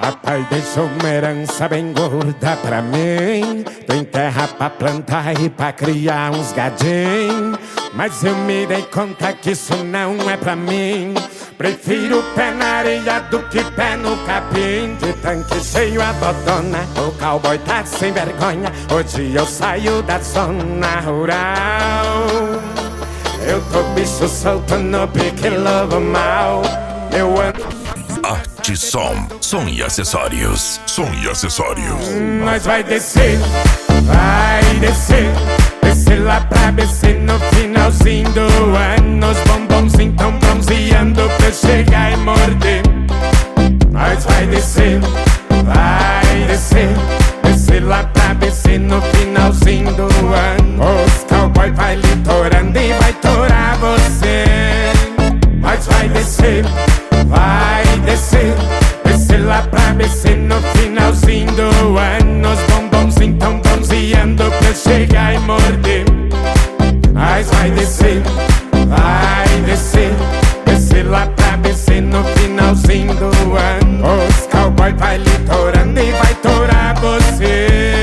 Papai deixou uma herança bem gorda pra mim. Tem terra pra plantar e pra criar uns gadinhos. Mas eu me dei conta que isso não é pra mim. Prefiro pé na areia do que pé no capim. De tanque cheio a botona, o cowboy tá sem vergonha. Hoje eu saio da zona rural. Eu tô bicho solto no pique lobo mal. Eu ando Arte Som e acessórios. Mas vai descer, vai descer. Descer lá pra BC no finalzinho do ano. Os bombonzinhos tão bronzeando pra eu chegar e morder. Mas vai descer, vai descer. Descer lá pra BC no finalzinho do ano. Os cowboy vai litorando e vai torar você. Mas vai descer, vai descer. Descer lá pra BC no finalzinho do ano. Os bombonzinhos tão bronzeando pra eu chegar e morder. Mas vai descer, vai descer. Descer lá pra BC no finalzinho do ano. Os cowboy vai litorando e vai torar você.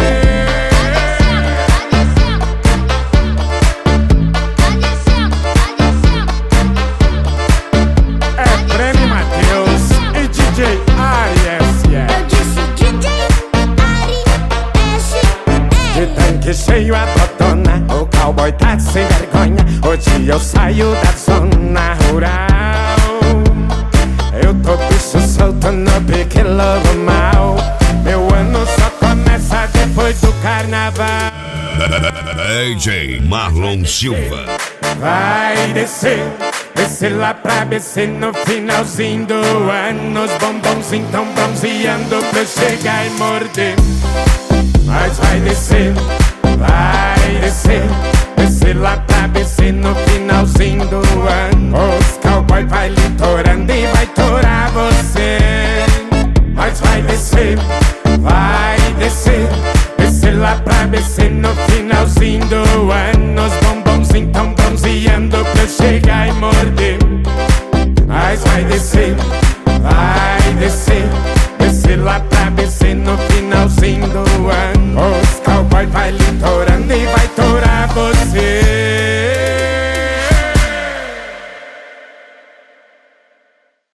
De cheio a botona, o cowboy tá sem vergonha. Hoje eu saio da zona rural. Eu tô bicho solto no pique lobo mal. Meu ano só começa depois do carnaval. DJ Marlon Silva. Vai descer, descer lá pra BC no finalzinho do ano. Os bombonzinhos tão bronzeando pra eu chegar e morder. Mas vai descer, vai descer. Descer lá pra BC no finalzinho do ano. Os cowboy vai litorando e vai torar você. Mas vai descer, vai descer. Descer lá pra BC no finalzinho do ano. Os bombonzinhos tão bronzeando pra eu chegar e morder. Mas vai descer, vai descer. Descer lá pra BC